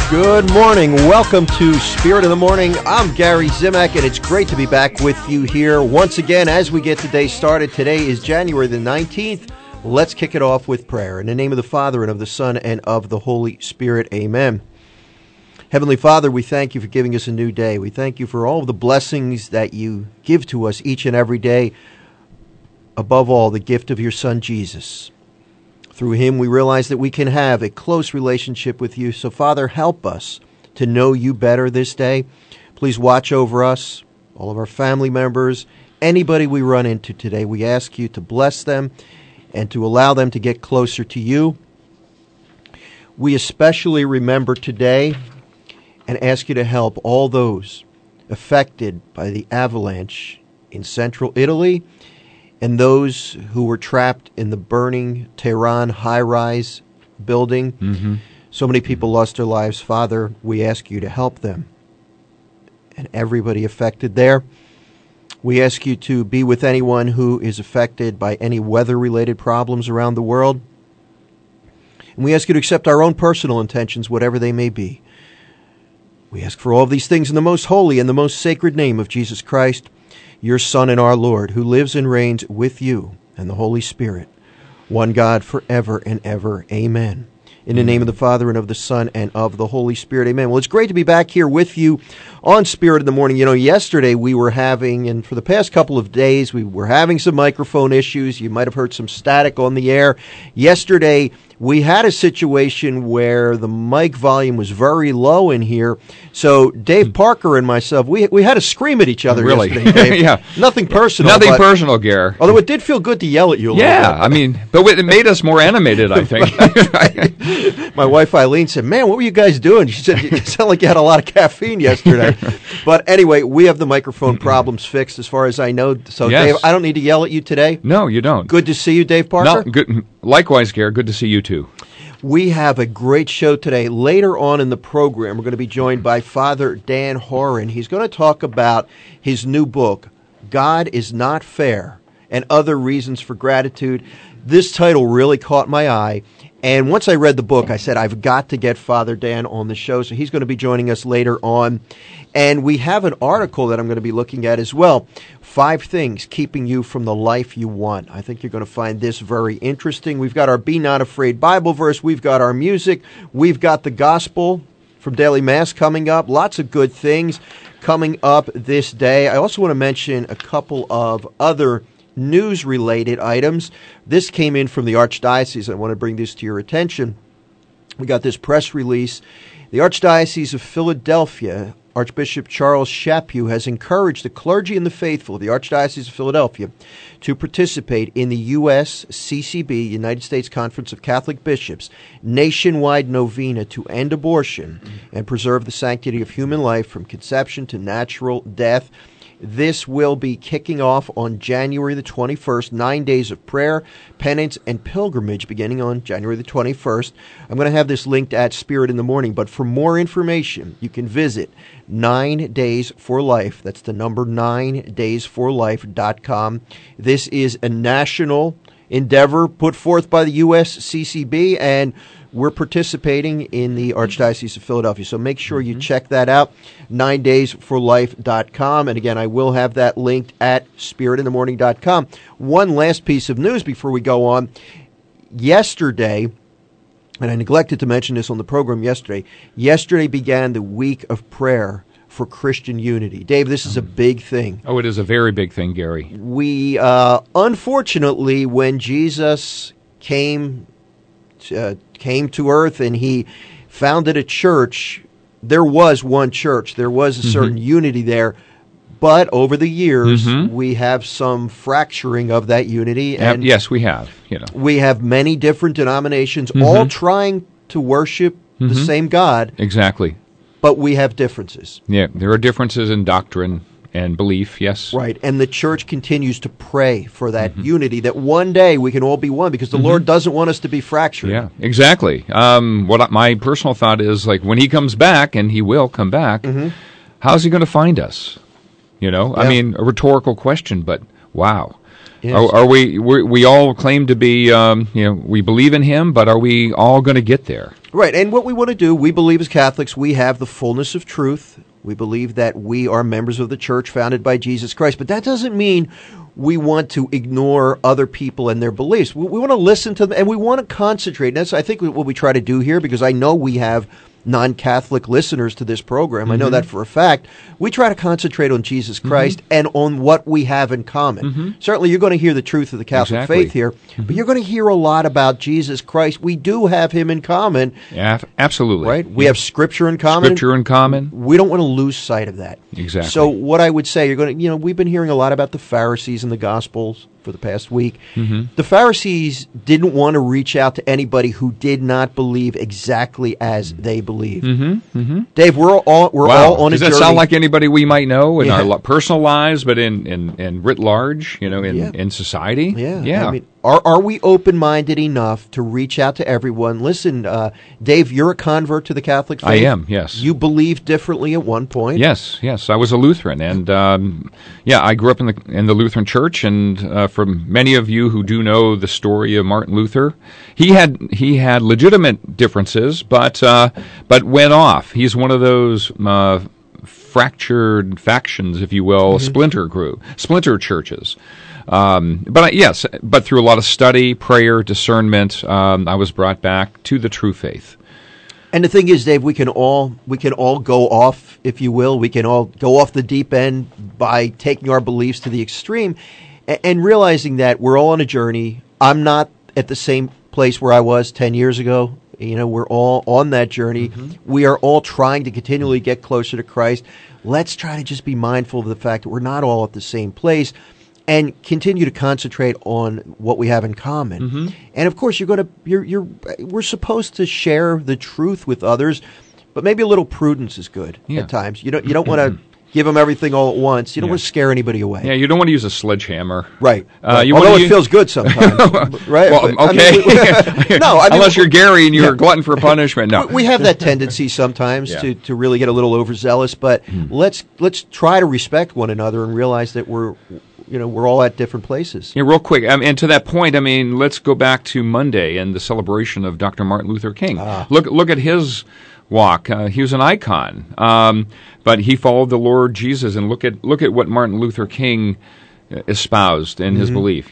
Good morning. Welcome to Spirit in the Morning. I'm Gary Zimak, and it's great to be back with you here once again as we get today started. Today is January the 19th. Let's kick it off with prayer. In the name of the Father, and of the Son, and of the Holy Spirit. Amen. Heavenly Father, we thank you for giving us a new day. We thank you for all of the blessings that you give to us each and every day. Above all, the gift of your Son, Jesus. Through him, we realize that we can have a close relationship with you. So, Father, help us to know you better this day. Please watch over us, all of our family members, anybody we run into today. We ask you to bless them and to allow them to get closer to you. We especially remember today and ask you to help all those affected by the avalanche in central Italy and those who were trapped in the burning Tehran high-rise building. Mm-hmm. So many people lost their lives. Father, we ask you to help them and everybody affected there. We ask you to be with anyone who is affected by any weather-related problems around the world. And we ask you to accept our own personal intentions, whatever they may be. We ask for all of these things in the most holy and the most sacred name of Jesus Christ, your Son and our Lord, who lives and reigns with you and the Holy Spirit, one God forever and ever. Amen. In the name of the Father, and of the Son, and of the Holy Spirit. Amen. Well, it's great to be back here with you on Spirit in the Morning. You know, yesterday we were having, and for the past couple of days, we were having some microphone issues. You might have heard some static on the air. Yesterday, we had a situation where the mic volume was very low in here. So Dave Parker and myself, we had to scream at each other yesterday, Dave. Yeah. Nothing personal. Nothing personal, Gare. Although it did feel good to yell at you a little bit. Yeah, I mean, but it made us more animated, I think. My wife Eileen said, "Man, what were you guys doing?" She said, "You sound like you had a lot of caffeine yesterday." But anyway, we have the microphone problems fixed as far as I know. So Yes. Dave, I don't need to yell at you today. No, you don't. Good to see you, Dave Parker. No, good. Likewise, Gare, good to see you too. We have a great show today. Later on in the program, we're going to be joined by Father Dan Horan. He's going to talk about his new book, God is Not Fair, and Other Reasons for Gratitude. This title really caught my eye. And once I read the book, I said, I've got to get Father Dan on the show. So he's going to be joining us later on. And we have an article that I'm going to be looking at as well. 5 things keeping you from the life you want. I think you're going to find this very interesting. We've got our Be Not Afraid Bible verse. We've got our music. We've got the gospel from Daily Mass coming up. Lots of good things coming up this day. I also want to mention a couple of other news-related items. This came in from the Archdiocese. I want to bring this to your attention. We got this press release. The Archdiocese of Philadelphia, Archbishop Charles Chaput, has encouraged the clergy and the faithful of the Archdiocese of Philadelphia to participate in the U.S. CCB, United States Conference of Catholic Bishops, nationwide novena to end abortion and preserve the sanctity of human life from conception to natural death. This will be kicking off on January the 21st, 9 days of prayer, penance, and pilgrimage beginning on January the 21st. I'm going to have this linked at Spirit in the Morning, but for more information, you can visit 9 Days for Life. That's the number 9daysforlife.com. This is a national endeavor put forth by the USCCB, and we're participating in the Archdiocese of Philadelphia. So make sure you check that out, 9daysforlife.com. And again, I will have that linked at spiritinthemorning.com. One last piece of news before we go on. Yesterday, and I neglected to mention this on the program yesterday began the week of prayer for Christian unity. Dave, this is a big thing. Oh, it is a very big thing, Gary. We, unfortunately, when Jesus came to earth and he founded a church, there was one church. There was a certain unity there. But over the years, we have some fracturing of that unity. And yes, we have. We have many different denominations all trying to worship the same God. Exactly. But we have differences. Yeah, there are differences in doctrine and belief, yes. Right, and the church continues to pray for that unity, that one day we can all be one, because the Lord doesn't want us to be fractured. Yeah, exactly. My personal thought is, like, when he comes back, and he will come back, how's he going to find us? I mean, a rhetorical question, but wow. Yes. Are we all claim to be, we believe in him, but are we all going to get there? Right, and what we want to do, we believe as Catholics, we have the fullness of truth. We believe that we are members of the church founded by Jesus Christ, but that doesn't mean we want to ignore other people and their beliefs. We want to listen to them, and we want to concentrate. And that's, I think, what we try to do here, because I know we have non-Catholic listeners to this program. I know that for a fact. We try to concentrate on Jesus Christ and on what we have in common. Certainly, you're going to hear the truth of the Catholic faith here, but you're going to hear a lot about Jesus Christ. We do have him in common. Yeah, absolutely. Right? We have Scripture in common. Scripture in common. We don't want to lose sight of that. Exactly. So what I would say, you're going to, we've been hearing a lot about the Pharisees in the Gospels for the past week. The Pharisees didn't want to reach out to anybody who did not believe exactly as they believed. Dave, we're all on a journey. Does that sound like anybody we might know in our personal lives, but in writ large, in society? Yeah. I mean, are we open-minded enough to reach out to everyone? Listen, Dave, you're a convert to the Catholic faith. I am, yes. You believed differently at one point. Yes. I was a Lutheran, and I grew up in the Lutheran Church. And for many of you who do know the story of Martin Luther, he had legitimate differences, but went off. He's one of those fractured factions, if you will, splinter churches. But through a lot of study, prayer, discernment, I was brought back to the true faith. And the thing is, Dave, we can all go off, if you will. We can all go off the deep end by taking our beliefs to the extreme and realizing that we're all on a journey. I'm not at the same place where I was 10 years ago. We're all on that journey. We are all trying to continually get closer to Christ. Let's try to just be mindful of the fact that we're not all at the same place, and continue to concentrate on what we have in common. And of course, we're supposed to share the truth with others, but maybe a little prudence is good at times. You don't want to give them everything all at once. You don't want to scare anybody away. Yeah, you don't want to use a sledgehammer. Right. Although it feels good sometimes. Right. Well, okay. Unless you're Gary and you're a glutton for punishment. No. We have that tendency sometimes to really get a little overzealous, but let's try to respect one another and realize that we're all at different places. Yeah, real quick, and to that point, let's go back to Monday and the celebration of Dr. Martin Luther King. Look at his walk. He was an icon, but he followed the Lord Jesus. And look at what Martin Luther King espoused in his belief.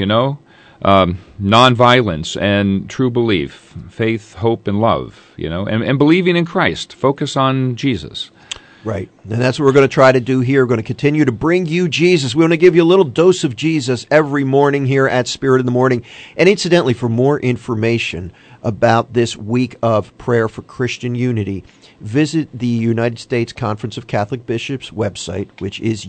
Nonviolence and true belief, faith, hope, and love. And believing in Christ. Focus on Jesus. Right. And that's what we're going to try to do here. We're going to continue to bring you Jesus. We want to give you a little dose of Jesus every morning here at Spirit in the Morning. And incidentally, for more information about this week of prayer for Christian unity, visit the United States Conference of Catholic Bishops website, which is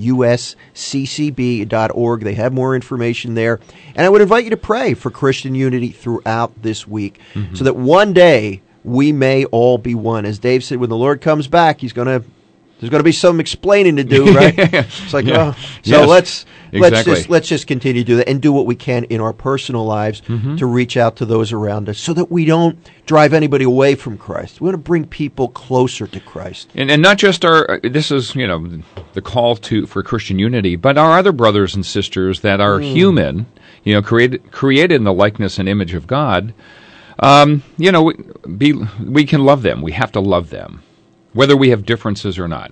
usccb.org. They have more information there. And I would invite you to pray for Christian unity throughout this week so that one day we may all be one. As Dave said, when the Lord comes back, there's going to be some explaining to do, right? It's like, let's just continue to do that and do what we can in our personal lives to reach out to those around us so that we don't drive anybody away from Christ. We want to bring people closer to Christ. And not just this is, the call for Christian unity, but our other brothers and sisters that are human, created in the likeness and image of God, we can love them. We have to love them, whether we have differences or not.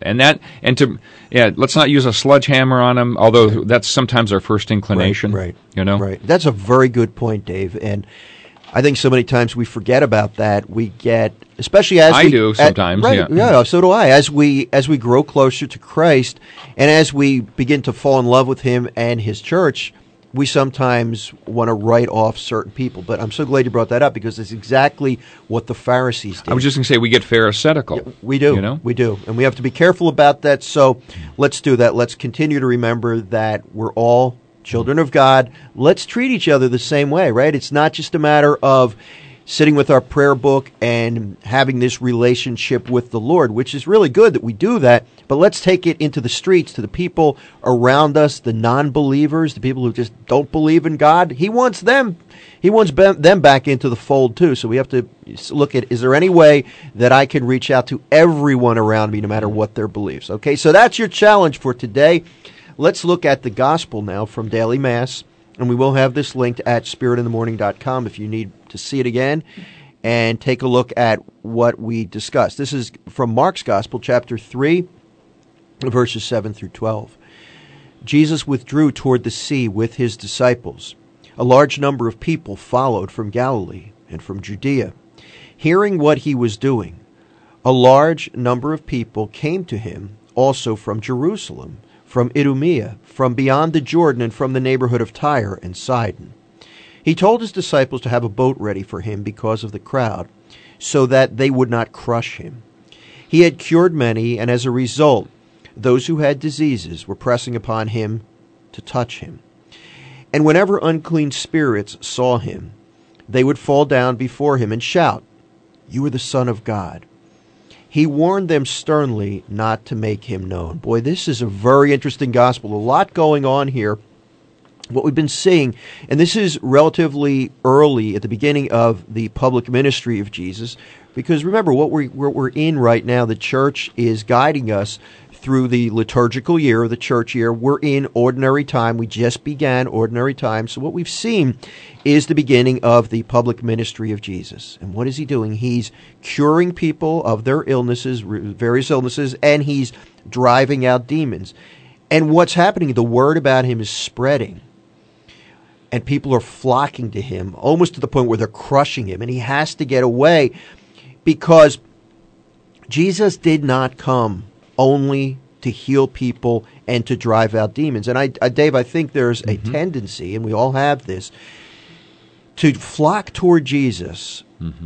Let's not use a sledgehammer on them, although that's sometimes our first inclination. Right. That's a very good point, Dave. And I think so many times we forget about that. We get, especially as I do sometimes. So do I. As we grow closer to Christ, and as we begin to fall in love with Him and His church, we sometimes want to write off certain people. But I'm so glad you brought that up, because it's exactly what the Pharisees did. I was just going to say we get pharisaical. Yeah, we do. We do. And we have to be careful about that. So let's do that. Let's continue to remember that we're all children of God. Let's treat each other the same way, right? It's not just a matter of sitting with our prayer book and having this relationship with the Lord, which is really good that we do that, but let's take it into the streets, to the people around us, the non-believers, the people who just don't believe in God. He wants them back into the fold too. So we have to look at, is there any way that I can reach out to everyone around me, no matter what their beliefs? Okay, so that's your challenge for today. Let's look at the gospel now from Daily Mass. And we will have this linked at spiritinthemorning.com if you need to see it again and take a look at what we discussed. This is from Mark's Gospel, chapter 3, verses 7 through 12. Jesus withdrew toward the sea with his disciples. A large number of people followed from Galilee and from Judea. Hearing what he was doing, a large number of people came to him also from Jerusalem, from Idumea, from beyond the Jordan, and from the neighborhood of Tyre and Sidon. He told his disciples to have a boat ready for him because of the crowd, so that they would not crush him. He had cured many, and as a result, those who had diseases were pressing upon him to touch him. And whenever unclean spirits saw him, they would fall down before him and shout, "You are the Son of God." He warned them sternly not to make him known. Boy, this is a very interesting gospel. A lot going on here. What we've been seeing, and this is relatively early at the beginning of the public ministry of Jesus, because remember, what we're in right now, the church is guiding us through the liturgical year, the church year. We're in ordinary time. We just began ordinary time. So what we've seen is the beginning of the public ministry of Jesus. And what is he doing? He's curing people of their illnesses, various illnesses, and he's driving out demons. And what's happening, the word about him is spreading. And people are flocking to him, almost to the point where they're crushing him. And he has to get away because Jesus did not come only to heal people and to drive out demons. And Dave, I think there's a tendency, and we all have this, to flock toward Jesus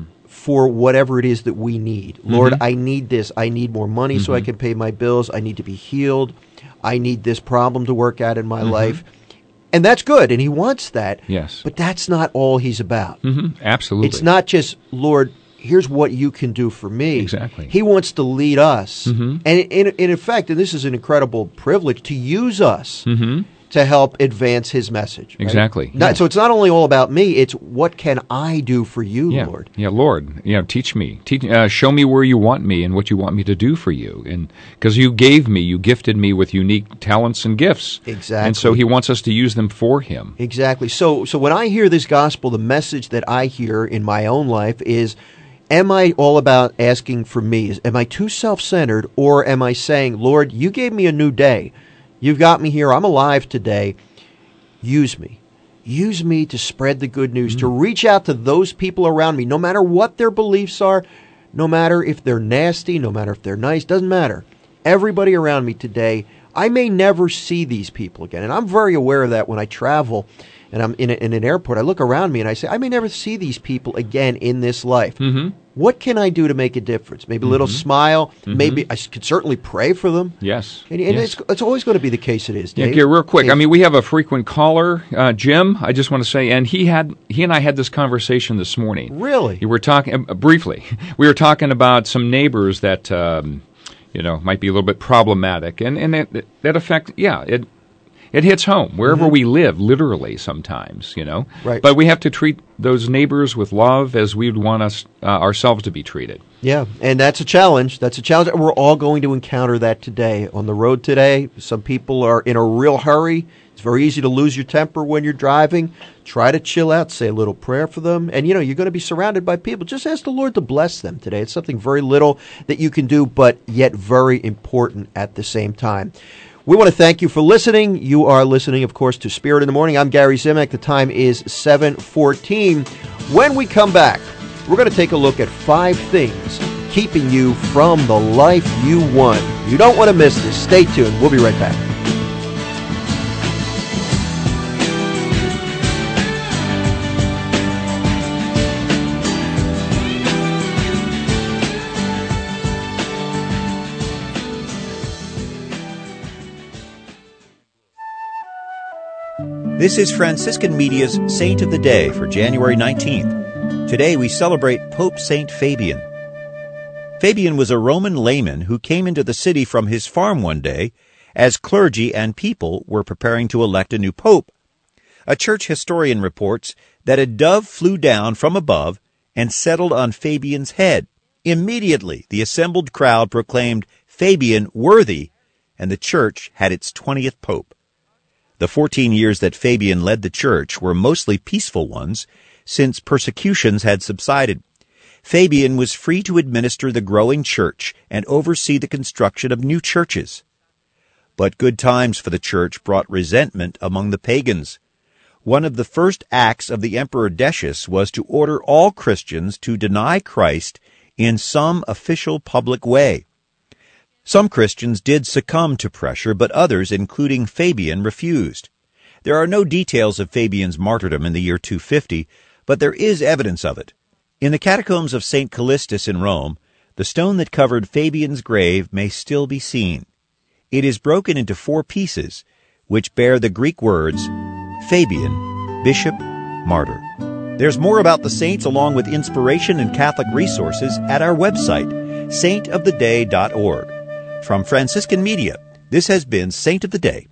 for whatever it is that we need. Lord, I need this. I need more money so I can pay my bills. I need to be healed. I need this problem to work out in my life. And that's good, and he wants that. Yes. But that's not all he's about. Absolutely. It's not just, Lord, here's what you can do for me. Exactly. He wants to lead us. And in effect, and this is an incredible privilege, to use us to help advance his message. Right? Exactly. So it's not only all about me, it's what can I do for you, Lord? Yeah, Lord, teach me. Show me where you want me and what you want me to do for you. And because you gifted me with unique talents and gifts. Exactly. And so he wants us to use them for him. Exactly. So when I hear this gospel, the message that I hear in my own life is, am I all about asking for me? Am I too self-centered, or am I saying, Lord, you gave me a new day. You've got me here. I'm alive today. Use me. Use me to spread the good news, to reach out to those people around me, no matter what their beliefs are, no matter if they're nasty, no matter if they're nice, doesn't matter. Everybody around me today, I may never see these people again. And I'm very aware of that when I travel and I'm in an airport. I look around me and I say, I may never see these people again in this life. What can I do to make a difference? Maybe a little smile. Maybe I could certainly pray for them. Yes. And yes. It's always going to be the case it is, Dave. Yeah, real quick. Dave. I mean, we have a frequent caller, Jim. I just want to say, and he and I had this conversation this morning. Really? We were talking briefly. We were talking about some neighbors that might be a little bit problematic, and that affect. Yeah, it hits home wherever we live, literally sometimes, Right. But we have to treat those neighbors with love as we would want us ourselves to be treated. Yeah, and that's a challenge. That's a challenge. We're all going to encounter that today. On the road today, some people are in a real hurry. It's very easy to lose your temper when you're driving. Try to chill out, say a little prayer for them. And, you're going to be surrounded by people. Just ask the Lord to bless them today. It's something very little that you can do, but yet very important at the same time. We want to thank you for listening. You are listening, of course, to Spirit in the Morning. I'm Gary Zimak. The time is 7:14. When we come back, we're going to take a look at 5 things keeping you from the life you want. You don't want to miss this. Stay tuned. We'll be right back. This is Franciscan Media's Saint of the Day for January 19th. Today we celebrate Pope Saint Fabian. Fabian was a Roman layman who came into the city from his farm one day as clergy and people were preparing to elect a new pope. A church historian reports that a dove flew down from above and settled on Fabian's head. Immediately, the assembled crowd proclaimed Fabian worthy, and the church had its 20th pope. The 14 years that Fabian led the church were mostly peaceful ones, since persecutions had subsided. Fabian was free to administer the growing church and oversee the construction of new churches. But good times for the church brought resentment among the pagans. One of the first acts of the Emperor Decius was to order all Christians to deny Christ in some official public way. Some Christians did succumb to pressure, but others, including Fabian, refused. There are no details of Fabian's martyrdom in the year 250, but there is evidence of it. In the catacombs of St. Callistus in Rome, the stone that covered Fabian's grave may still be seen. It is broken into 4 pieces, which bear the Greek words, Fabian, Bishop, Martyr. There's more about the saints along with inspiration and Catholic resources at our website, saintoftheday.org. From Franciscan Media, this has been Saint of the Day.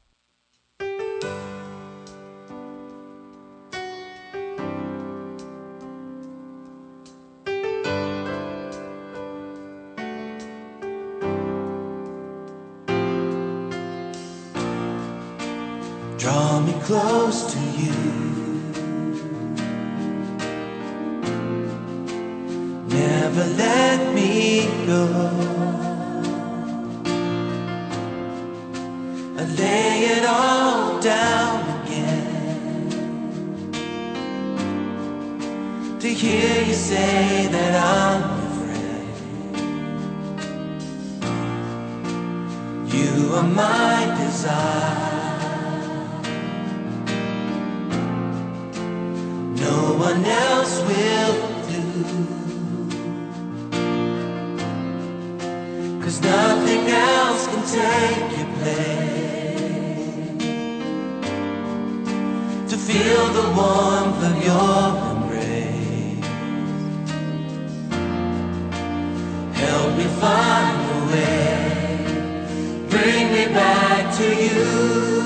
Draw me close to you. Never let me go. I lay it all down again to hear you say that I'm your friend. You are my desire. No one else will do, 'cause nothing else can take your place. To feel the warmth of your embrace, help me find a way, bring me back to you.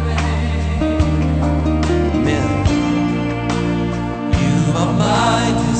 My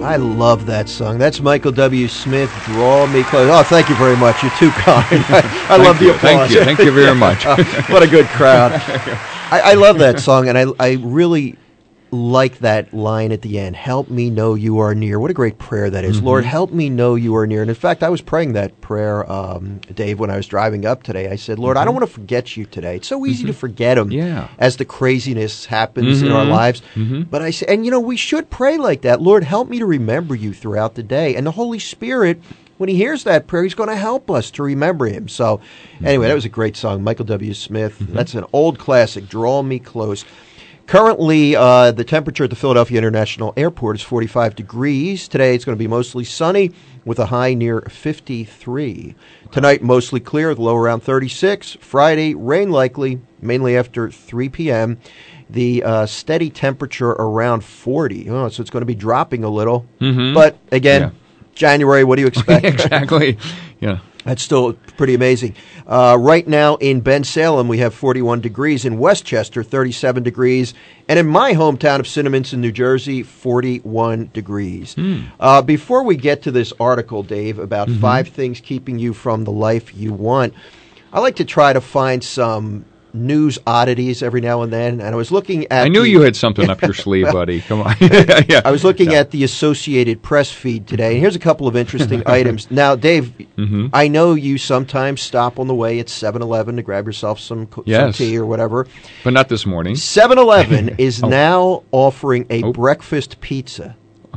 I love that song. That's Michael W. Smith, Draw Me Close. Oh, thank you very much. You're too kind. I love the applause. Thank you very much. What a good crowd. I love that song, and I really like that line at the end. Help me know you are near. What a great prayer that is. Mm-hmm. Lord, help me know you are near. And in fact, I was praying that prayer, Dave, when I was driving up today. I said, Lord, I don't want to forget you today. It's so easy to forget him as the craziness happens in our lives. But I said, and we should pray like that. Lord, help me to remember you throughout the day. And the Holy Spirit, when he hears that prayer, he's going to help us to remember him. So anyway, that was a great song. Michael W. Smith. That's an old classic, Draw Me Close. Currently, the temperature at the Philadelphia International Airport is 45 degrees. Today, it's going to be mostly sunny with a high near 53. Tonight, mostly clear with a low around 36. Friday, rain likely, mainly after 3 p.m. The steady temperature around 40. Oh, so it's going to be dropping a little. But, again, January, what do you expect? Exactly. Yeah. That's still pretty amazing. Right now in Bensalem, we have 41 degrees. In Westchester, 37 degrees. And in my hometown of Cinnaminson, New Jersey, 41 degrees. Before we get to this article, Dave, about 5 things keeping you from the life you want, I like to try to find some news oddities every now and then. And I was looking at... I knew you had something up your sleeve, buddy. Come on. Yeah. I was looking at the Associated Press feed today, and here's a couple of interesting items. Now, Dave, I know you sometimes stop on the way at 7-Eleven to grab yourself some tea or whatever. But not this morning. 7-Eleven is now offering a breakfast pizza.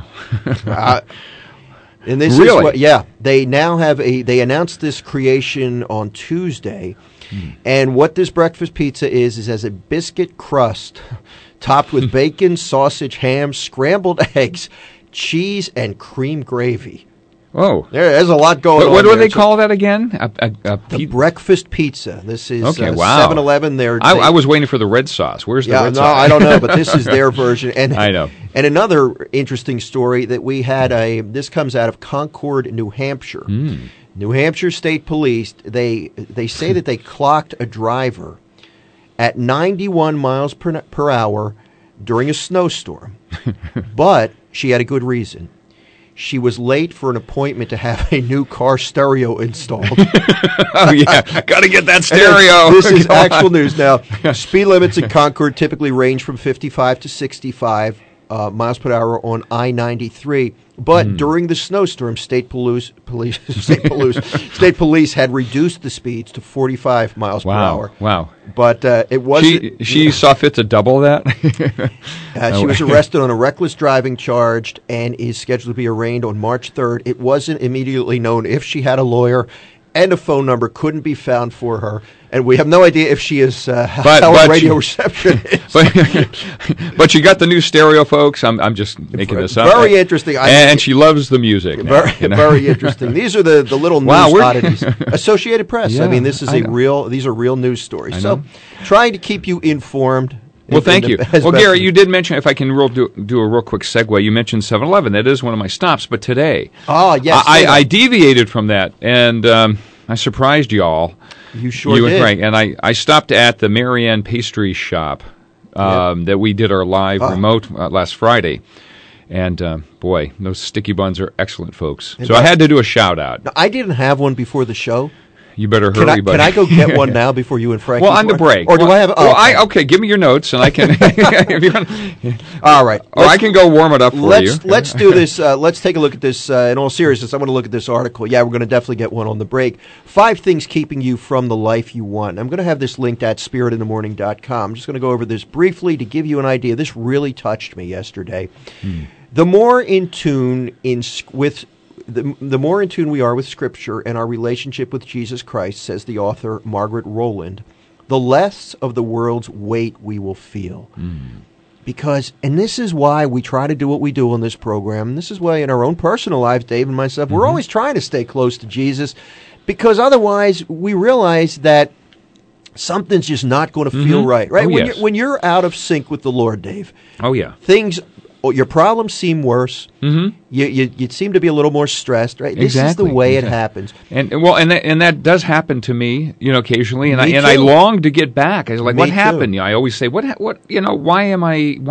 And this really? They now have they announced this creation on Tuesday. And what this breakfast pizza is as a biscuit crust topped with bacon, sausage, ham, scrambled eggs, cheese, and cream gravy. Oh. There's a lot going on. What do they call that again? The breakfast pizza. This is 7-Eleven. I was waiting for the red sauce. Where's the red sauce? I don't know, but this is their version. And I know. And another interesting story that we had, this comes out of Concord, New Hampshire. New Hampshire State Police, they say that they clocked a driver at 91 miles per hour during a snowstorm. But she had a good reason. She was late for an appointment to have a new car stereo installed. Oh, yeah. Got to get that stereo. This is actual news. Now, speed limits in Concord typically range from 55 to 65 miles per hour on I-93. But during the snowstorm, state police had reduced the speeds to 45 miles per hour. Wow. But it wasn't... She saw fit to double that? She was arrested on a reckless driving charge and is scheduled to be arraigned on March 3rd. It wasn't immediately known if she had a lawyer, and a phone number couldn't be found for her. And we have no idea if she is how radio reception is. But you got the new stereo, folks. I'm just making this up. Very interesting. And she loves the music. Very interesting. These are the little news oddities. Associated Press. Yeah, I mean, this is these are real news stories. So trying to keep you informed. Well, thank you. Well, Gary, you did mention, if I can do a real quick segue, you mentioned 7-Eleven. That is one of my stops. But today, yes, I deviated from that, and I surprised you all. You sure did. Right. And I stopped at the Marianne Pastry Shop that we did our live remote last Friday. And, boy, those sticky buns are excellent, folks. So I had to do a shout-out. Now, I didn't have one before the show. You better hurry, buddy. Can I go get one now before you and Frank? Well, on the break. Or do I have... okay, give me your notes, and I can... All right. Or I can go warm it up for you. Let's do this. Let's take a look at this. In all seriousness, I want to look at this article. Yeah, we're going to definitely get one on the break. 5 things keeping you from the life you want. I'm going to have this linked at spiritinthemorning.com. I'm just going to go over this briefly to give you an idea. This really touched me yesterday. The more in tune the more in tune we are with Scripture and our relationship with Jesus Christ, says the author Margaret Rowland, the less of the world's weight we will feel. Because, and this is why we try to do what we do on this program, and this is why in our own personal lives, Dave and myself, we're always trying to stay close to Jesus, because otherwise we realize that something's just not going to feel right? Oh, when you're out of sync with the Lord, Dave. Oh, yeah. Things your problems seem worse. Mm-hmm. You seem to be a little more stressed, right? This is the way it happens. And that does happen to me, occasionally, and Me I too. long to get back. I was like, Me what too. happened? I always say, what, why am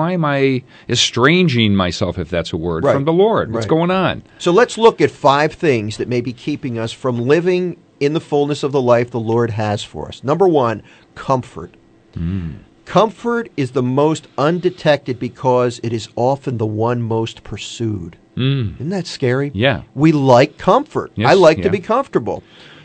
I estranging myself, if that's a word, Right. from the Lord? What's Right. going on? So let's look at 5 things that may be keeping us from living in the fullness of the life the Lord has for us. Number 1, comfort. Comfort is the most undetected because it is often the one most pursued. Isn't that scary? Yeah. We like comfort. Yes, I like to yeah. be comfortable.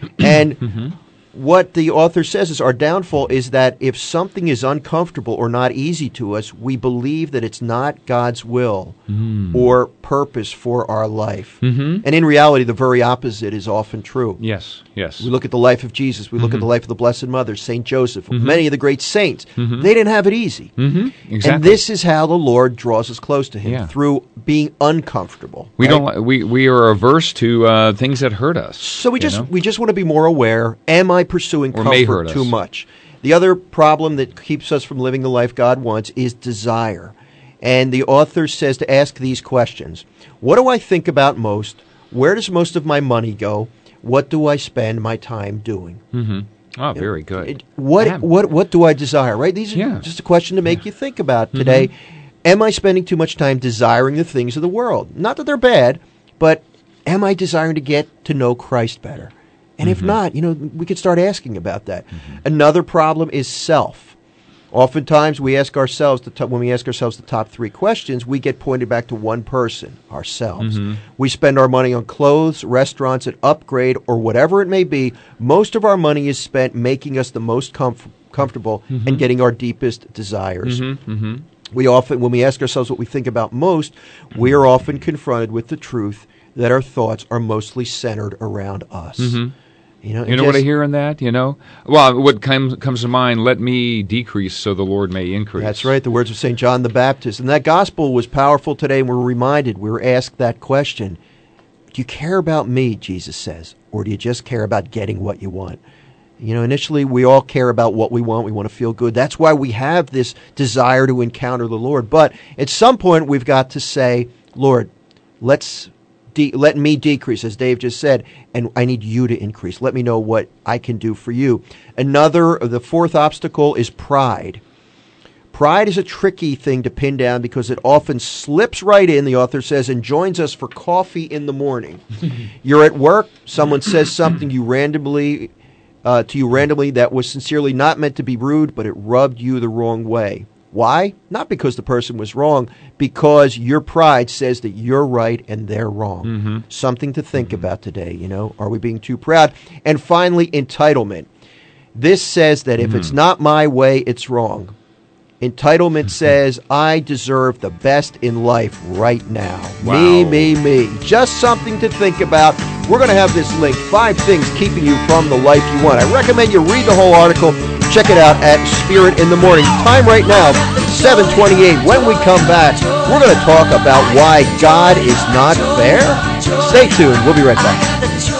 And what the author says is our downfall is that if something is uncomfortable or not easy to us, we believe that it's not God's will or purpose for our life. And in reality, the very opposite is often true. Yes. We look at the life of Jesus. We look at the life of the Blessed Mother, St. Joseph, many of the great saints. They didn't have it easy. Exactly. And this is how the Lord draws us close to Him, Yeah. through being uncomfortable. We right? don't. We are averse to things that hurt us. So we just want to be more aware. Am I pursuing Or may comfort hurt too us. much? The other problem that keeps us from living the life God wants is desire. And the author says to ask these questions. What do I think about most? Where does most of my money go? What do I spend my time doing? Oh, very good. What do I desire? Right? These are Yeah. just a question to make you think about today. Am I spending too much time desiring the things of the world? Not that they're bad, but am I desiring to get to know Christ better? And if not, we could start asking about that. Another problem is self. Oftentimes, we ask ourselves when we ask ourselves the top 3 questions, we get pointed back to one person, ourselves. We spend our money on clothes, restaurants, an upgrade, or whatever it may be. Most of our money is spent making us the most comfortable and getting our deepest desires. We often, when we ask ourselves what we think about most, we are often confronted with the truth that our thoughts are mostly centered around us. You know what I hear in that? Well, what comes to mind? Let me decrease so the Lord may increase. That's right. The words of St. John the Baptist. And that gospel was powerful today, and we were asked that question. Do you care about me, Jesus says, or do you just care about getting what you want? Initially, we all care about what we want. We want to feel good. That's why we have this desire to encounter the Lord. But at some point, we've got to say, Lord, let me decrease, as Dave just said, and I need you to increase. Let me know what I can do for you. The 4th obstacle is pride. Pride is a tricky thing to pin down because it often slips right in, the author says, and joins us for coffee in the morning. You're at work, someone says something to you randomly that was sincerely not meant to be rude, but it rubbed you the wrong way. Why? Not because the person was wrong, because your pride says that you're right and they're wrong. Something to think about today, Are we being too proud? And finally, entitlement. This says that if it's not my way, it's wrong. Entitlement says, I deserve the best in life right now. Wow. Me. Just something to think about. We're going to have this link, 5 things keeping you from the life you want. I recommend you read the whole article. Check it out at Spirit in the Morning. Time right now, 7:28. When we come back, we're going to talk about why God is not fair. Stay tuned. We'll be right back.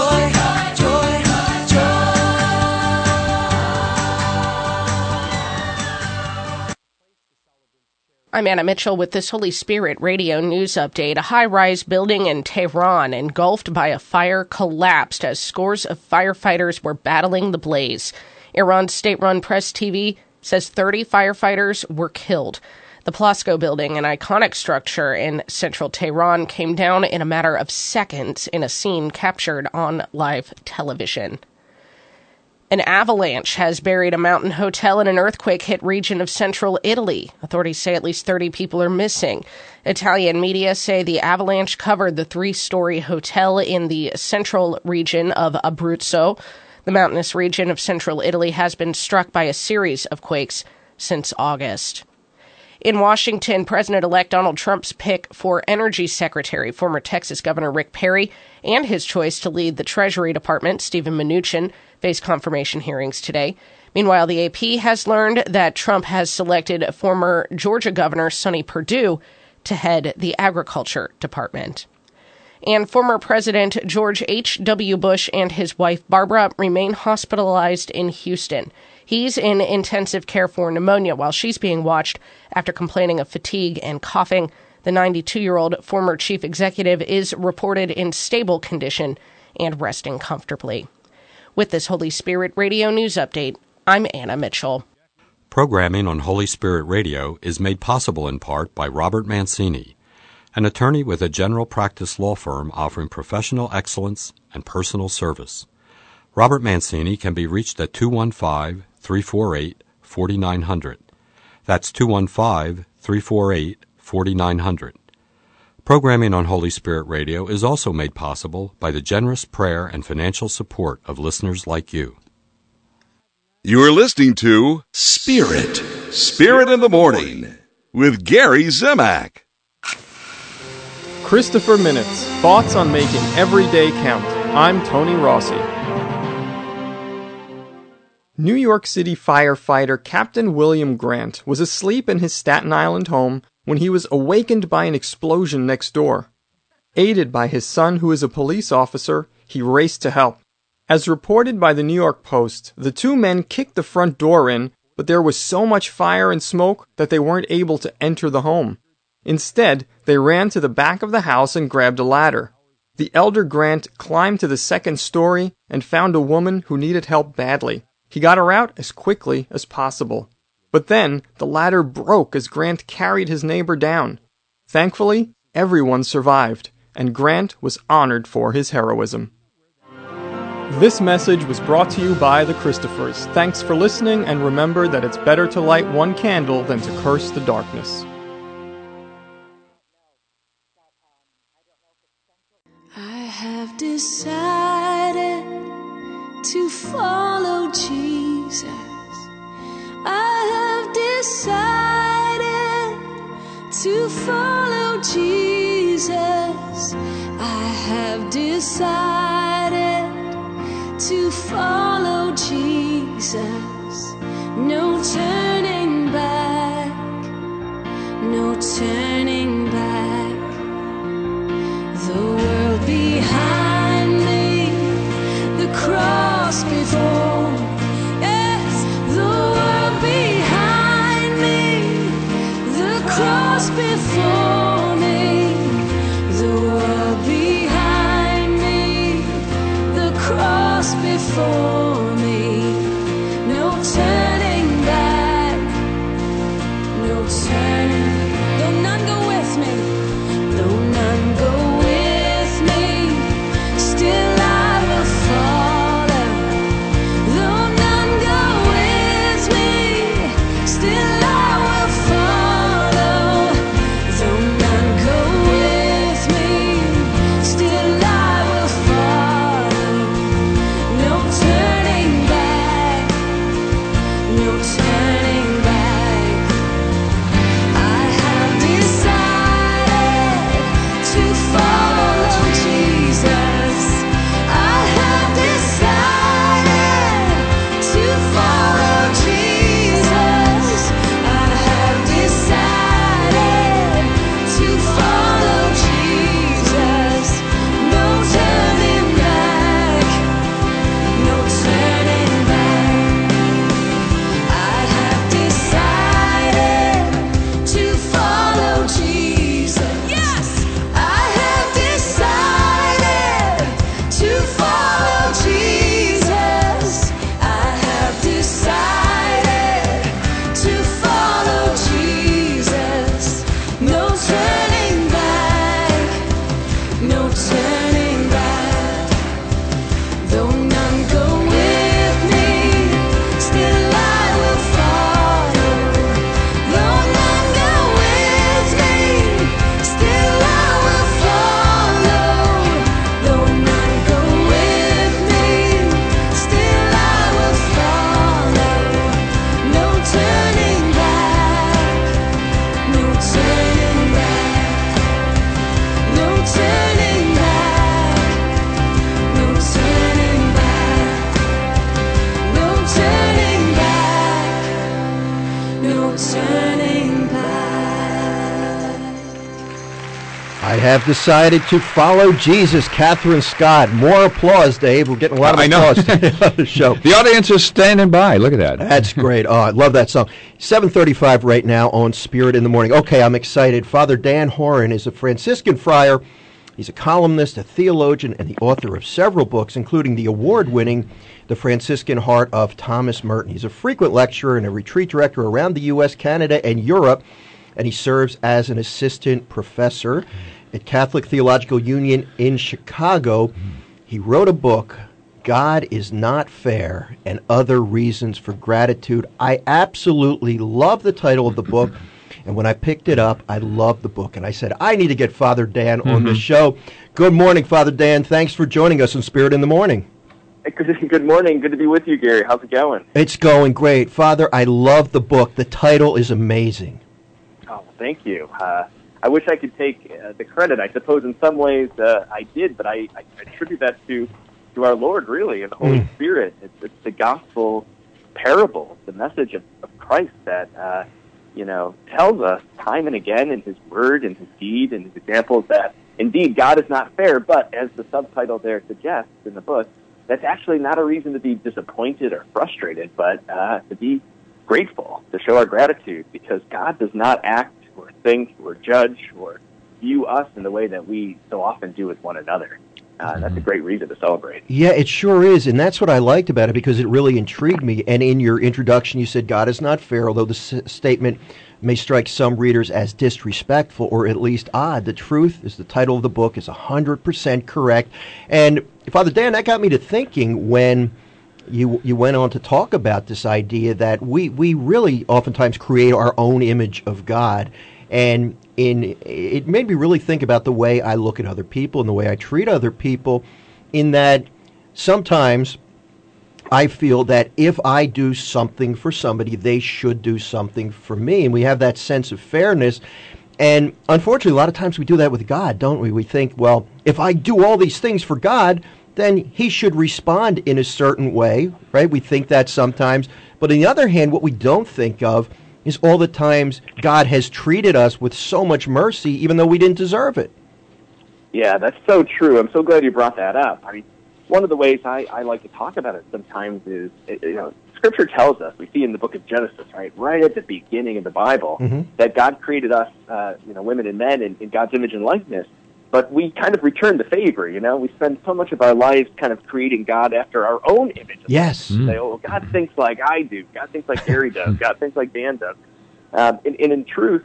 I'm Anna Mitchell with this Holy Spirit Radio News Update. A high-rise building in Tehran engulfed by a fire collapsed as scores of firefighters were battling the blaze. Iran's state-run Press TV says 30 firefighters were killed. The Plasco building, an iconic structure in central Tehran, came down in a matter of seconds in a scene captured on live television. An avalanche has buried a mountain hotel in an earthquake-hit region of central Italy. Authorities say at least 30 people are missing. Italian media say the avalanche covered the 3-story hotel in the central region of Abruzzo. The mountainous region of central Italy has been struck by a series of quakes since August. In Washington, President-elect Donald Trump's pick for Energy Secretary, former Texas Governor Rick Perry, and his choice to lead the Treasury Department, Steven Mnuchin, face confirmation hearings today. Meanwhile, the AP has learned that Trump has selected former Georgia Governor Sonny Perdue to head the Agriculture Department. And former President George H.W. Bush and his wife Barbara remain hospitalized in Houston. He's in intensive care for pneumonia while she's being watched after complaining of fatigue and coughing. The 92-year-old former chief executive is reported in stable condition and resting comfortably. With this Holy Spirit Radio News Update, I'm Anna Mitchell. Programming on Holy Spirit Radio is made possible in part by Robert Mancini, an attorney with a general practice law firm offering professional excellence and personal service. Robert Mancini can be reached at 215-348-4900. That's 215-348-4900. Programming on Holy Spirit Radio is also made possible by the generous prayer and financial support of listeners like you. You're listening to Spirit in the Morning with Gary Zimak. Christopher Minutes, thoughts on making every day count. I'm Tony Rossi. New York City firefighter Captain William Grant was asleep in his Staten Island home when he was awakened by an explosion next door. Aided by his son, who is a police officer, he raced to help. As reported by the New York Post, the two men kicked the front door in, but there was so much fire and smoke that they weren't able to enter the home. Instead, they ran to the back of the house and grabbed a ladder. The elder Grant climbed to the second story and found a woman who needed help badly. He got her out as quickly as possible. But then, the ladder broke as Grant carried his neighbor down. Thankfully, everyone survived, and Grant was honored for his heroism. This message was brought to you by the Christophers. Thanks for listening, and remember that it's better to light one candle than to curse the darkness. I have decided to follow Jesus. I have decided to follow Jesus. I have decided to follow Jesus. No turning back, no turning back. The world behind me, the cross before. Yes, the world behind me, the cross before me. The world behind me, the cross before me. No turning back, no turning. Though none go with me, though none go with me, still I will follow. Though none go with me, still I will follow. Though none go with me, still I will follow. No turning back, no turning back. I have decided to follow Jesus. I have decided to follow Jesus. I have decided to follow Jesus. No turning back, no turning back. I have decided to follow Jesus. Yes, I have decided to follow Jesus. I have decided to follow Jesus. No turning back, no turning back. Though none go with me, still I will follow. Though none go with me, still I will follow. Though none go with me, still I will follow. No turning back, no turning back, no turning back. have decided to follow Jesus. Catherine Scott. More applause, Dave. We're getting a lot of applause today on the show. The audience is standing by. Look at that. That's great. Oh, I love that song. 7:35 right now on Spirit in the Morning. Okay, I'm excited. Father Dan Horan is a Franciscan friar. He's a columnist, a theologian, and the author of several books, including the award-winning The Franciscan Heart of Thomas Merton. He's a frequent lecturer and a retreat director around the U.S., Canada, and Europe, and he serves as an assistant professor at Catholic Theological Union in Chicago. He wrote a book, God is Not Fair, and Other Reasons for Gratitude. I absolutely love the title of the book, and when I picked it up, I loved the book, and I said, I need to get Father Dan on the show. Good morning, Father Dan. Thanks for joining us on Spirit in the Morning. Good morning. Good to be with you, Gary. How's it going? It's going great. Father, I love the book. The title is amazing. Oh, thank you. I wish I could take the credit. I suppose in some ways I did, but I attribute that to our Lord, really, and the Holy Spirit. It's the gospel parable, the message of Christ that, tells us time and again in His Word and His deed and His examples that, indeed, God is not fair, but as the subtitle there suggests in the book, that's actually not a reason to be disappointed or frustrated, but to be grateful, to show our gratitude, because God does not act or think or judge or view us in the way that we so often do with one another. That's a great reason to celebrate. Yeah, it sure is, and that's what I liked about it, because it really intrigued me. And in your introduction, you said God is not fair, although the statement may strike some readers as disrespectful or at least odd. The truth is, the title of the book is 100% correct. And Father Dan, that got me to thinking when you went on to talk about this idea that we really oftentimes create our own image of God. And it made me really think about the way I look at other people and the way I treat other people, in that sometimes I feel that if I do something for somebody, they should do something for me. And we have that sense of fairness. And unfortunately, a lot of times we do that with God, don't we? We think, well, if I do all these things for God, then He should respond in a certain way, right? We think that sometimes. But on the other hand, what we don't think of is all the times God has treated us with so much mercy, even though we didn't deserve it. Yeah, that's so true. I'm so glad you brought that up. I mean, one of the ways I like to talk about it sometimes is, Scripture tells us, we see in the book of Genesis, right at the beginning of the Bible, that God created us, women and men in God's image and likeness, but we kind of return the favor, We spend so much of our lives kind of creating God after our own image. Yes. Say, oh, God thinks like I do. God thinks like Gary does. God thinks like Dan does. And in truth,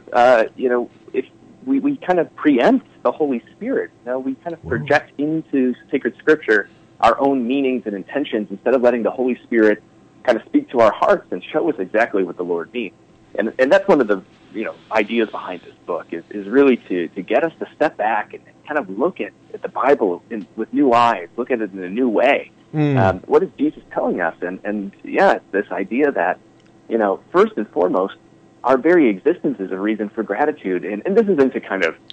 if we kind of preempt the Holy Spirit. We kind of project into sacred Scripture our own meanings and intentions instead of letting the Holy Spirit kind of speak to our hearts and show us exactly what the Lord means. And that's one of the ideas behind this book is really to get us to step back and kind of look at the Bible with new eyes, look at it in a new way. What is Jesus telling us? And this idea that, first and foremost, our very existence is a reason for gratitude. And this isn't to kind of,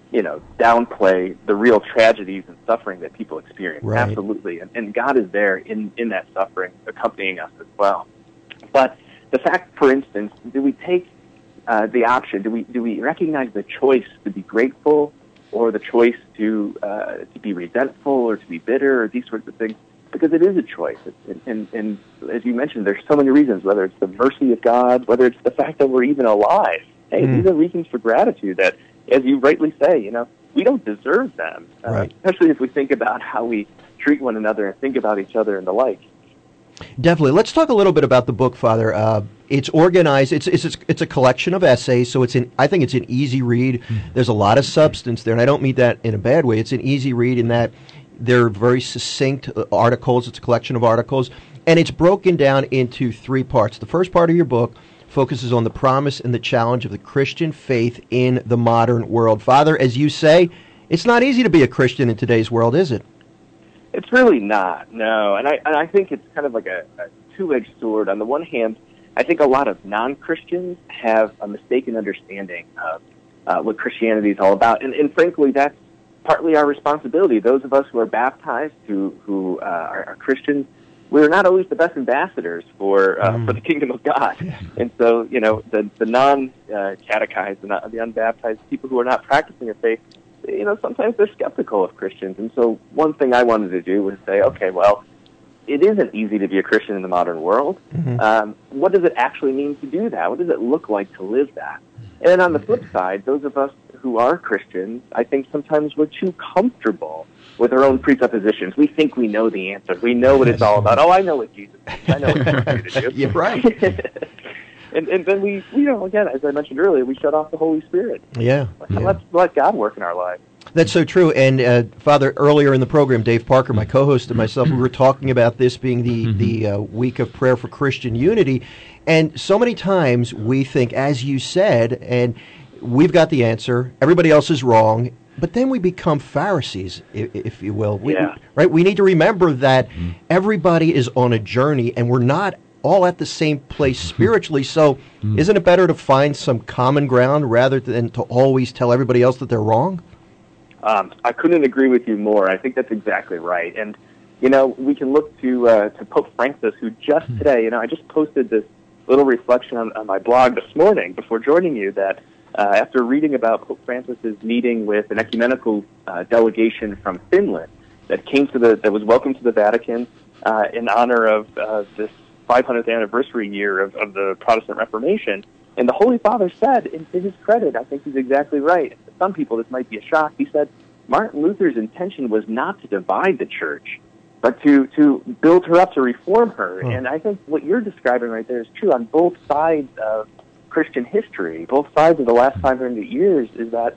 downplay the real tragedies and suffering that people experience. Right. Absolutely. And God is there in that suffering, accompanying us as well. But the fact, for instance, do we take the option? Do we recognize the choice to be grateful, or the choice to be resentful, or to be bitter, or these sorts of things? Because it is a choice. And as you mentioned, there's so many reasons. Whether it's the mercy of God, whether it's the fact that we're even alive. Hey, these are reasons for gratitude that, as you rightly say, we don't deserve them. Right. Especially if we think about how we treat one another and think about each other and the like. Definitely. Let's talk a little bit about the book, Father. It's organized. It's a collection of essays, so I think it's an easy read. There's a lot of substance there, and I don't mean that in a bad way. It's an easy read in that they're very succinct articles. It's a collection of articles, and it's broken down into three parts. The first part of your book focuses on the promise and the challenge of the Christian faith in the modern world. Father, as you say, it's not easy to be a Christian in today's world, is it? It's really not, no. And I think it's kind of like a two-edged sword. On the one hand, I think a lot of non-Christians have a mistaken understanding of what Christianity is all about. And frankly, that's partly our responsibility. Those of us who are baptized, who are Christians, we're not always the best ambassadors for the kingdom of God. And so, the non-catechized, the unbaptized, people who are not practicing their faith, sometimes they're skeptical of Christians. And so one thing I wanted to do was say, okay, well, it isn't easy to be a Christian in the modern world. What does it actually mean to do that? What does it look like to live that? And then on the flip side, those of us who are Christians, I think sometimes we're too comfortable with our own presuppositions. We think we know the answer. We know what it's all about. Oh, I know what Jesus is. I know what he wants you to do. You're right. And then we, again, as I mentioned earlier, we shut off the Holy Spirit. Yeah. Let's let God work in our lives. That's so true. And Father, earlier in the program, Dave Parker, my co-host, and myself, we were talking about this being the week of prayer for Christian unity. And so many times we think, as you said, and we've got the answer, everybody else is wrong, but then we become Pharisees, if you will. Right? We need to remember that everybody is on a journey, and we're not all at the same place spiritually. So isn't it better to find some common ground rather than to always tell everybody else that they're wrong? I couldn't agree with you more. I think that's exactly right. And, we can look to Pope Francis, who just today, I just posted this little reflection on my blog this morning before joining you that after reading about Pope Francis's meeting with an ecumenical delegation from Finland that was welcomed to the Vatican in honor of this 500th anniversary year of the Protestant Reformation. And the Holy Father said, and to his credit, I think he's exactly right. To some people, this might be a shock. He said, Martin Luther's intention was not to divide the church, but to build her up, to reform her. And I think what you're describing right there is true on both sides of Christian history, both sides of the last 500 years, is that,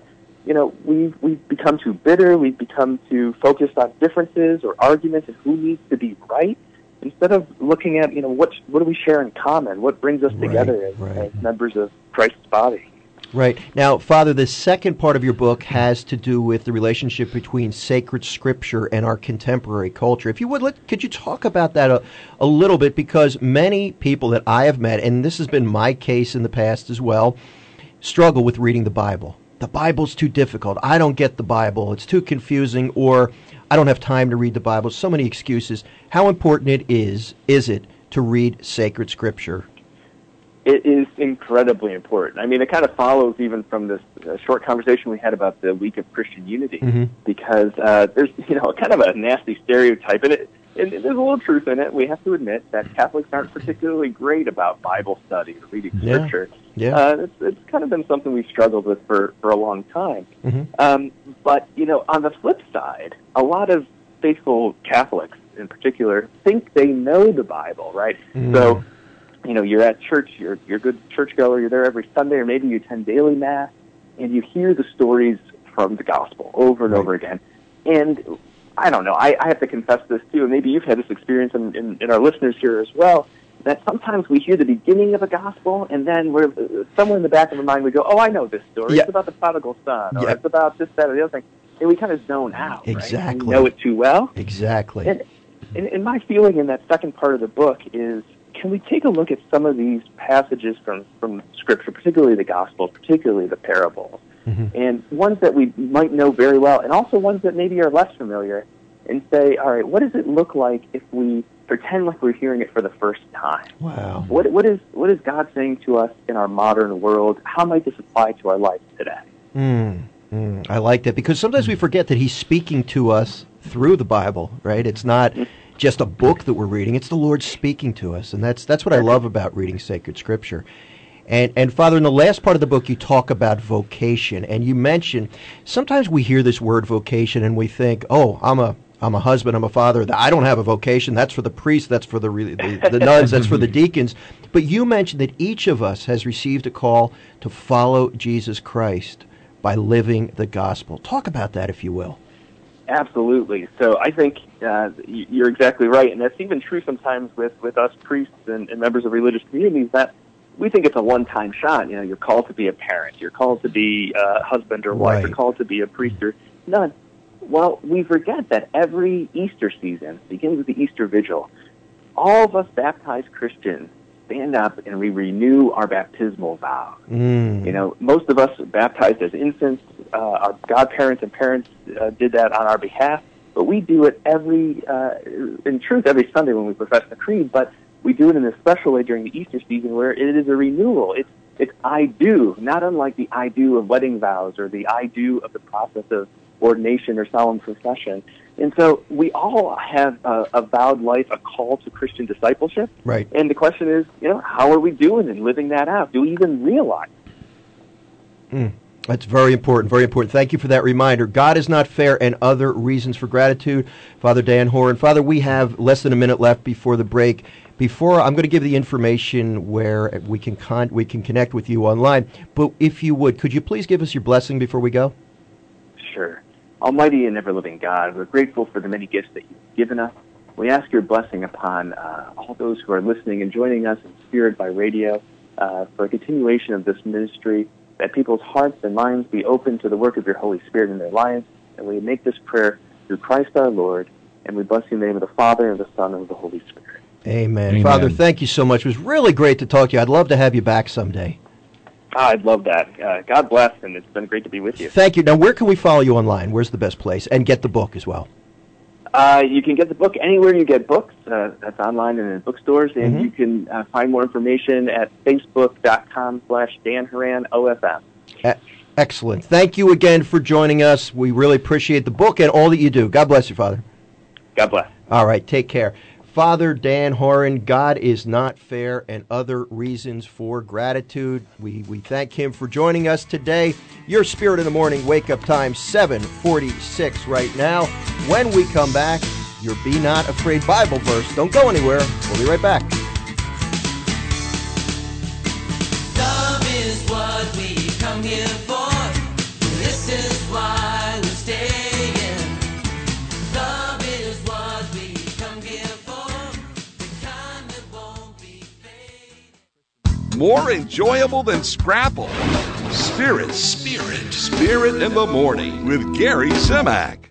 we've become too bitter, we've become too focused on differences or arguments and who needs to be right, instead of looking at, what do we share in common? What brings us together as members of Christ's body? Right. Now, Father, the second part of your book has to do with the relationship between sacred scripture and our contemporary culture. If you would, could you talk about that a little bit? Because many people that I have met, and this has been my case in the past as well, struggle with reading the Bible. The Bible's too difficult. I don't get the Bible. It's too confusing, or I don't have time to read the Bible. So many excuses. How important is it to read sacred scripture? It is incredibly important. I mean, it kind of follows even from this short conversation we had about the Week of Christian Unity, because there's, kind of a nasty stereotype in it. And there's a little truth in it. We have to admit that Catholics aren't particularly great about Bible study or reading Scripture. It's kind of been something we've struggled with for a long time. But, on the flip side, a lot of faithful Catholics in particular think they know the Bible, right? So, you're at church, you're a good churchgoer, you're there every Sunday, or maybe you attend daily Mass, and you hear the stories from the Gospel over and over again. And I don't know, I have to confess this too, and maybe you've had this experience in our listeners here as well, that sometimes we hear the beginning of a Gospel, and then we're somewhere in the back of our mind we go, oh, I know this story. It's about the prodigal son, or it's about this, that, or the other thing. And we kind of zone out, right? We know it too well. Exactly. And my feeling in that second part of the book is, can we take a look at some of these passages from Scripture, particularly the Gospels, particularly the parables, and ones that we might know very well, and also ones that maybe are less familiar, and say, all right, what does it look like if we pretend like we're hearing it for the first time? Wow. What is God saying to us in our modern world? How might this apply to our lives today? I like that, because sometimes we forget that he's speaking to us through the Bible, right? It's not just a book that we're reading. It's the Lord speaking to us, and that's what I love about reading sacred scripture. And Father, in the last part of the book, you talk about vocation, and you mention sometimes we hear this word vocation and we think, oh, I'm a husband, I'm a father. I don't have a vocation. That's for the priests. That's for the nuns. That's for the deacons. But you mentioned that each of us has received a call to follow Jesus Christ by living the gospel. Talk about that, if you will. Absolutely. So I think you're exactly right, and that's even true sometimes with us priests and members of religious communities, that we think it's a one-time shot. You're called to be a parent, you're called to be a husband or wife, you're called to be a priest or nun. Well, we forget that every Easter season, beginning with the Easter Vigil, all of us baptized Christians stand up and we renew our baptismal vow. Most of us baptized as infants. Our godparents and parents did that on our behalf, but we do it every Sunday when we profess the creed, but we do it in a special way during the Easter season where it is a renewal. It's I do, not unlike the I do of wedding vows or the I do of the process of ordination or solemn profession. And so we all have a vowed life, a call to Christian discipleship. Right. And the question is, how are we doing in living that out? Do we even realize? That's very important, very important. Thank you for that reminder. God is not fair, and other reasons for gratitude. Father Dan Horan. Father, we have less than a minute left before the break. Before I'm going to give the information where we can connect with you online. But if you would, could you please give us your blessing before we go? Sure. Almighty and ever-living God, we're grateful for the many gifts that you've given us. We ask your blessing upon all those who are listening and joining us in spirit by radio for a continuation of this ministry, that people's hearts and minds be open to the work of your Holy Spirit in their lives. And we make this prayer through Christ our Lord, and we bless you in the name of the Father, and of the Son, and of the Holy Spirit. Amen. Amen. Father, thank you so much. It was really great to talk to you. I'd love to have you back someday. I'd love that. God bless, and it's been great to be with you. Thank you. Now, where can we follow you online? Where's the best place? And get the book as well. You can get the book anywhere you get books. That's online and in bookstores. And you can find more information at facebook.com/Dan Horan OFM. Excellent. Thank you again for joining us. We really appreciate the book and all that you do. God bless you, Father. God bless. All right. Take care. Father Dan Horan, God is not fair, and other reasons for gratitude. We thank him for joining us today. Your Spirit in the Morning wake-up time, 7:46 right now. When we come back, your Be Not Afraid Bible verse. Don't go anywhere. We'll be right back. Love is what we come here for. This is why we're staying. Love is what we come here for. The kind that won't be fading. More enjoyable than Scrapple. Spirit in the Morning with Gary Zimak.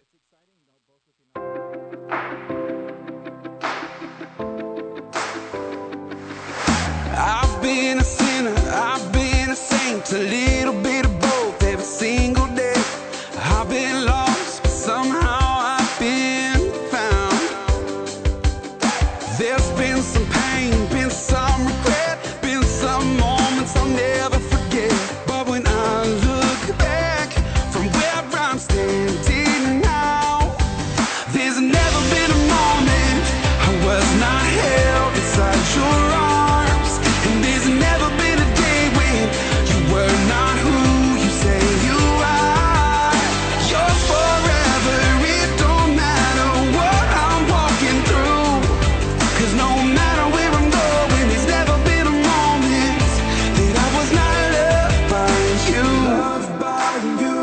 I've been a sinner, I've been a saint, a little bit of both every single day. I've been lost, but somehow I've been found. There's been some pain, been some regret, been some moments I'll never forget. But when I look back from where I'm standing now, there's never been a moment I was not held inside your arms. And there's never been a day when you were not who you say you are. You're forever, it don't matter what I'm walking through. 'Cause no matter where I'm going, there's never been a moment that I was not loved by you. Loved by you.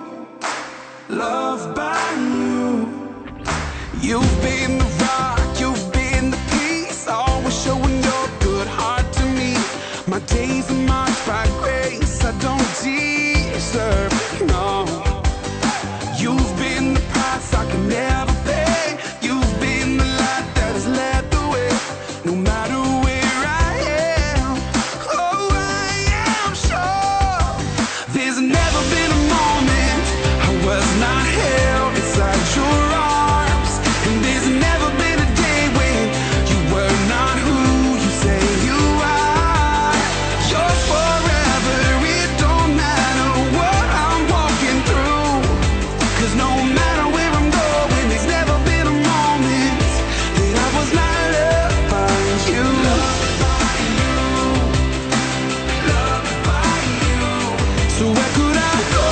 Loved by you. You've been the rock, you've been the peace, always showing your good heart to me. My days are marked by grace I don't deserve, no. You've been the price I can never pay. You've been the light that has led the way. No matter where I am, oh, I am sure there's never been a moment I was not held inside your arms. And there's never been a day when you were not who you say you are. You're forever, it don't matter what I'm walking through. 'Cause no matter where I'm going, there's never been a moment that I was not loved by you. Loved by you. Loved by you. So where could I go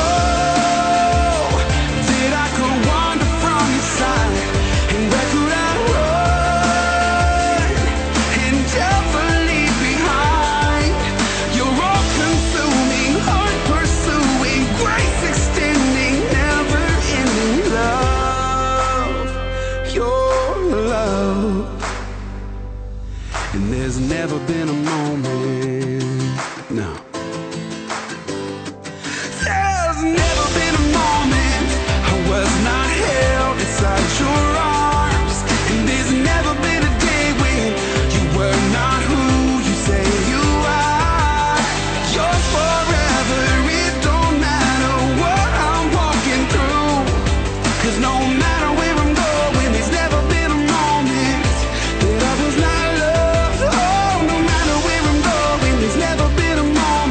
that I could wander from your side? And where could I run and never leave behind? You're all consuming, heart pursuing, grace extending, never ending love. Your love. And there's never been a moment, no. There's never been a moment I was not held inside your arms. And there's never been a day when you were not who you say you are. You're forever, it don't matter what I'm walking through. 'Cause no matter where I'm going, there's never been a moment that I was not loved. Oh, no matter where I'm going, there's never been a moment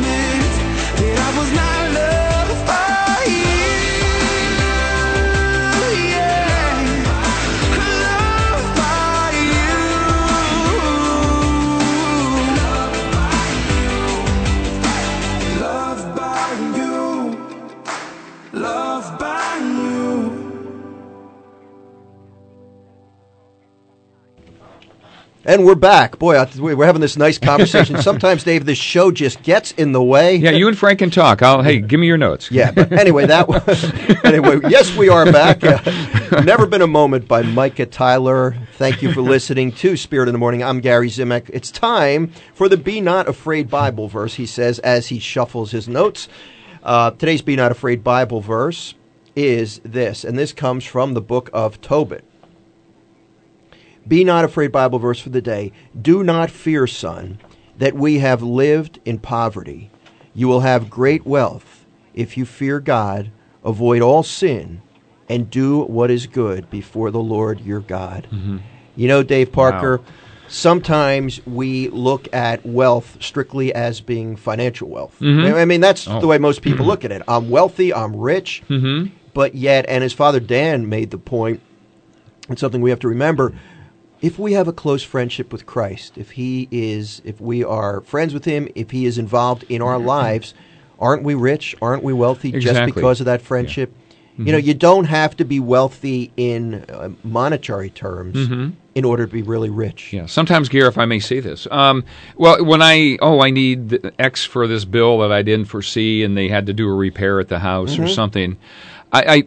And we're back. Boy, we're having this nice conversation. Sometimes, Dave, this show just gets in the way. Yeah, you and Frank can talk. Hey, give me your notes. Yeah, but anyway, anyway, yes, we are back. Never Been a Moment by Micah Tyler. Thank you for listening to Spirit in the Morning. I'm Gary Zimek. It's time for the Be Not Afraid Bible verse, he says, as he shuffles his notes. Today's Be Not Afraid Bible verse is this, and this comes from the book of Tobit. Be not afraid Bible verse for the day. Do not fear, son, that we have lived in poverty. You will have great wealth if you fear God, avoid all sin, and do what is good before the Lord your God. Mm-hmm. You know, Dave Parker, Wow. Sometimes we look at wealth strictly as being financial wealth. Mhm. I mean, that's Oh. the way most people look at it. I'm wealthy, I'm rich, but yet, and as Father Dan made the point, it's something we have to remember, if we have a close friendship with Christ, if we are friends with him, if he is involved in our lives, aren't we rich? Aren't we wealthy just Exactly. because of that friendship? You know, you don't have to be wealthy in monetary terms in order to be really rich. Yeah, sometimes, Gary, if I may say this, well, when I need the X for this bill that I didn't foresee, and they had to do a repair at the house or something, I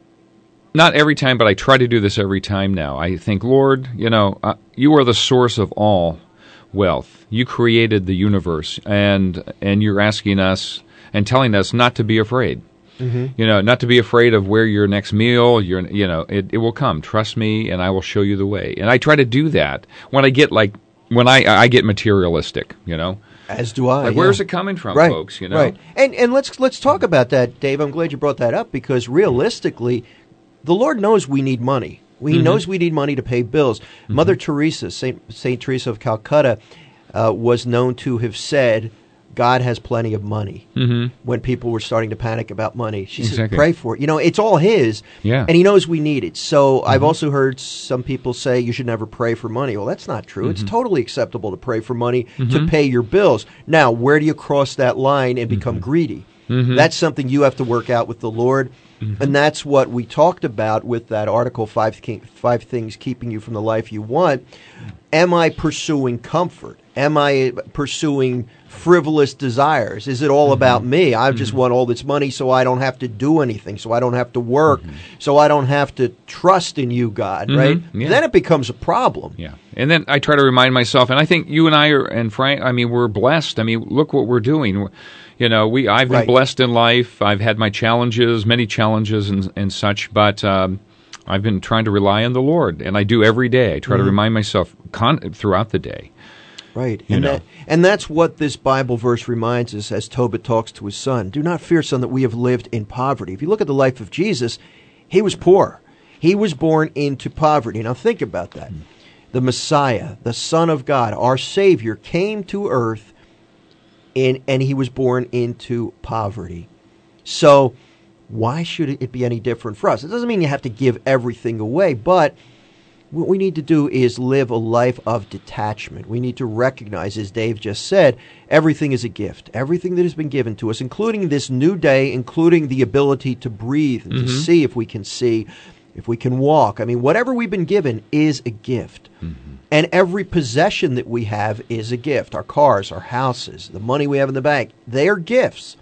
not every time, but I try to do this every time now. I think, Lord, you are the source of all wealth. You created the universe, and you're asking us and telling us not to be afraid. Not to be afraid of where your next meal, it will come. Trust me, and I will show you the way. And I try to do that when I get I get materialistic, As do I. Like, yeah. where's it coming from, Right, folks? Right. And let's talk about that, Dave. I'm glad you brought that up because realistically, the Lord knows we need money. He knows we need money to pay bills. Mother Teresa, Saint Teresa of Calcutta, was known to have said, God has plenty of money. When people were starting to panic about money, she said, Exactly. pray for it. It's all his, Yeah. and he knows we need it. So I've also heard some people say you should never pray for money. Well, that's not true. It's totally acceptable to pray for money to pay your bills. Now, where do you cross that line and become greedy? That's something you have to work out with the Lord. And that's what we talked about with that article, five Things Keeping You from the Life You Want. Am I pursuing comfort? Am I pursuing frivolous desires? Is it all about me? I just want all this money so I don't have to do anything, so I don't have to work, so I don't have to trust in you, God, right? Yeah. Then it becomes a problem. Yeah. And then I try to remind myself, and I think you and I and Frank, we're blessed. Look what we're doing. I've been Right. blessed in life. I've had my challenges, many challenges and such, but I've been trying to rely on the Lord, and I do every day. I try to remind myself throughout the day. Right. You know. And that's what this Bible verse reminds us as Tobit talks to his son. Do not fear, son, that we have lived in poverty. If you look at the life of Jesus, he was poor. He was born into poverty. Now think about that. The Messiah, the Son of God, our Savior, came to earth and he was born into poverty. So why should it be any different for us? It doesn't mean you have to give everything away, but what we need to do is live a life of detachment. We need to recognize, as Dave just said, everything is a gift. Everything that has been given to us, including this new day, including the ability to breathe and to see if we can see, if we can walk. Whatever we've been given is a gift. And every possession that we have is a gift. Our cars, our houses, the money we have in the bank, they are gifts.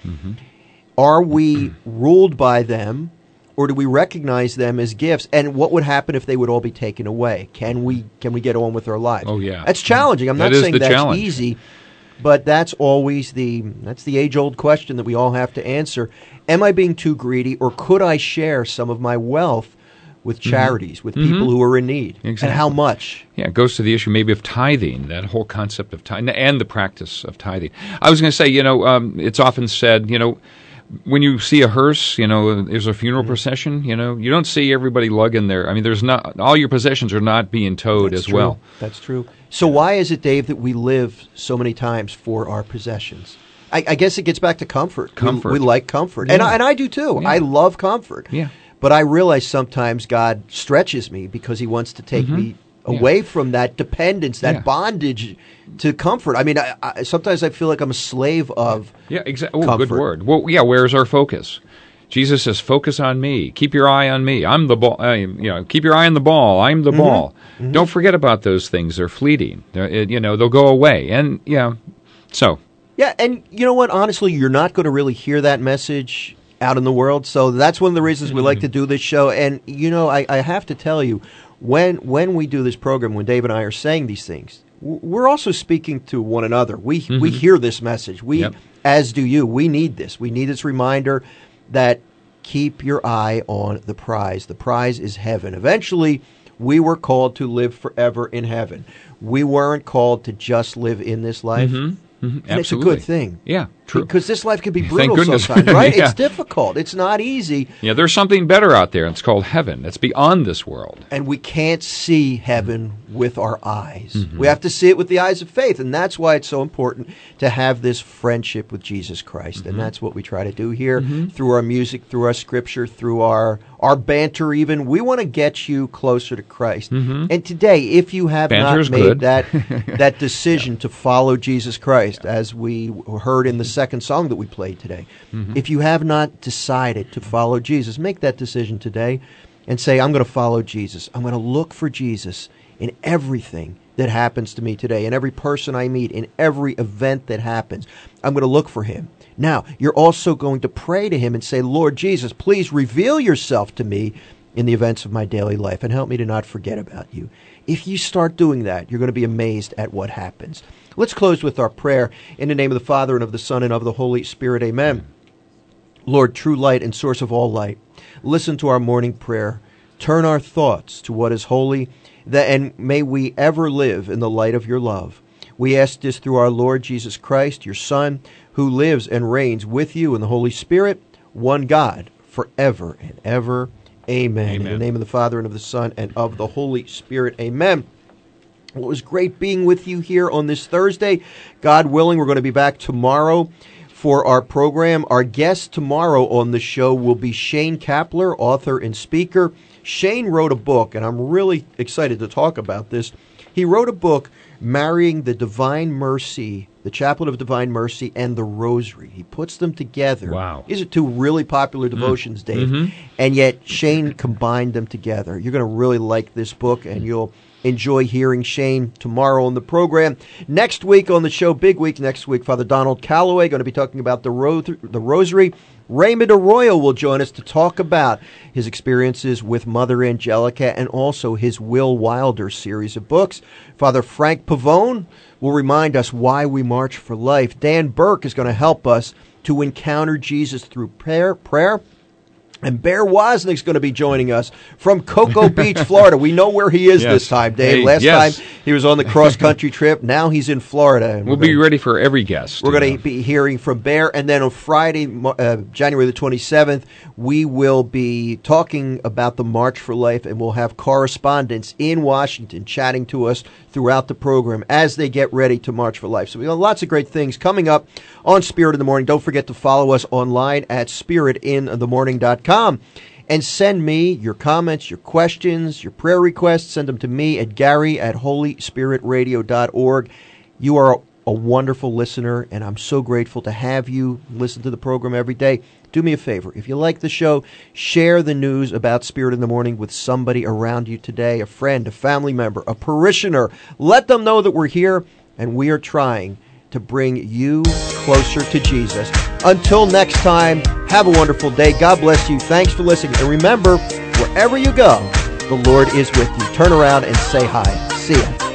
Are we ruled by them? Or do we recognize them as gifts? And what would happen if they would all be taken away? Can we get on with our lives? Oh, yeah. That's challenging. I'm That not is saying the that's challenge. easy, but that's always the age-old question that we all have to answer. Am I being too greedy, or could I share some of my wealth with charities, with people who are in need? Exactly. And how much? Yeah, it goes to the issue maybe of tithing, that whole concept of tithing and the practice of tithing. I was going to say, it's often said, when you see a hearse, there's a funeral procession, you don't see everybody lugging their, there's not, all your possessions are not being towed That's as true. well. That's true. So why is it, Dave, that we live so many times for our possessions? I guess it gets back to comfort. Comfort. We like comfort. Yeah. And I do too. Yeah. I love comfort. Yeah. But I realize sometimes God stretches me because he wants to take me away from that dependence, that bondage to comfort. I sometimes I feel like I'm a slave of Yeah, exactly. Oh, comfort. good word. Well, yeah, where's our focus? Jesus says, "Focus on me. Keep your eye on me. I'm the ball. Keep your eye on the ball. I'm the ball. Don't forget about those things. They're fleeting. They'll go away." And so Yeah, and you know what? Honestly, you're not going to really hear that message out in the world. So that's one of the reasons we like to do this show. And I have to tell you, when we do this program, when Dave and I are saying these things, we're also speaking to one another. We hear this message. As do you. We need this. We need this reminder that keep your eye on the prize. The prize is heaven. Eventually, we were called to live forever in heaven. We weren't called to just live in this life. And it's a good thing. Yeah, true. Because this life can be Thank brutal goodness. sometimes, right? Yeah. It's difficult. It's not easy. Yeah, there's something better out there. It's called heaven. It's beyond this world. And we can't see heaven with our eyes. We have to see it with the eyes of faith. And that's why it's so important to have this friendship with Jesus Christ. And that's what we try to do here through our music, through our scripture, through our banter even. We want to get you closer to Christ. And today, if you have Banter's not made good. that decision to follow Jesus Christ, as we heard in the second song that we played today, if you have not decided to follow Jesus, make that decision today and say, I'm going to follow Jesus. I'm going to look for Jesus in everything that happens to me today, in every person I meet, in every event that happens. I'm going to look for him. Now, you're also going to pray to him and say, Lord Jesus, please reveal yourself to me in the events of my daily life and help me to not forget about you. If you start doing that, you're going to be amazed at what happens. Let's close with our prayer. In the name of the Father, and of the Son, and of the Holy Spirit, amen. Lord, true light and source of all light, listen to our morning prayer. Turn our thoughts to what is holy, and may we ever live in the light of your love. We ask this through our Lord Jesus Christ, your Son, who lives and reigns with you in the Holy Spirit, one God, forever and ever. Amen. In the name of the Father, and of the Son, and of the Holy Spirit. Amen. Well, it was great being with you here on this Thursday. God willing, we're going to be back tomorrow for our program. Our guest tomorrow on the show will be Shane Kapler, author and speaker. Shane wrote a book, and I'm really excited to talk about this. He wrote a book, Marrying the Divine Mercy, the Chaplet of Divine Mercy, and the Rosary. He puts them together. Wow. These are two really popular devotions, Dave, and yet Shane combined them together. You're going to really like this book, and you'll enjoy hearing Shane tomorrow on the program. Next week on the show, big week next week, Father Donald Calloway going to be talking about the Rosary. Raymond Arroyo will join us to talk about his experiences with Mother Angelica and also his Will Wilder series of books. Father Frank Pavone will remind us why we march for life. Dan Burke is going to help us to encounter Jesus through prayer. And Bear Wozniak's going to be joining us from Cocoa Beach, Florida. We know where he is this time, Dave. Last time he was on the cross-country trip. Now he's in Florida. And we'll be ready for every guest. We're going to be hearing from Bear. And then on Friday, January the 27th, we will be talking about the March for Life, and we'll have correspondents in Washington chatting to us throughout the program as they get ready to March for Life. So we have lots of great things coming up on Spirit in the Morning. Don't forget to follow us online at spiritinthemorning.com. And send me your comments, your questions, your prayer requests. Send them to me at Gary@holyspiritradio.org. You are a wonderful listener, and I'm so grateful to have you listen to the program every day. Do me a favor. If you like the show, share the news about Spirit in the Morning with somebody around you today, a friend, a family member, a parishioner. Let them know that we're here, and we are trying to bring you closer to Jesus. Until next time, have a wonderful day. God bless you. Thanks for listening. And remember, wherever you go, the Lord is with you. Turn around and say hi. See ya.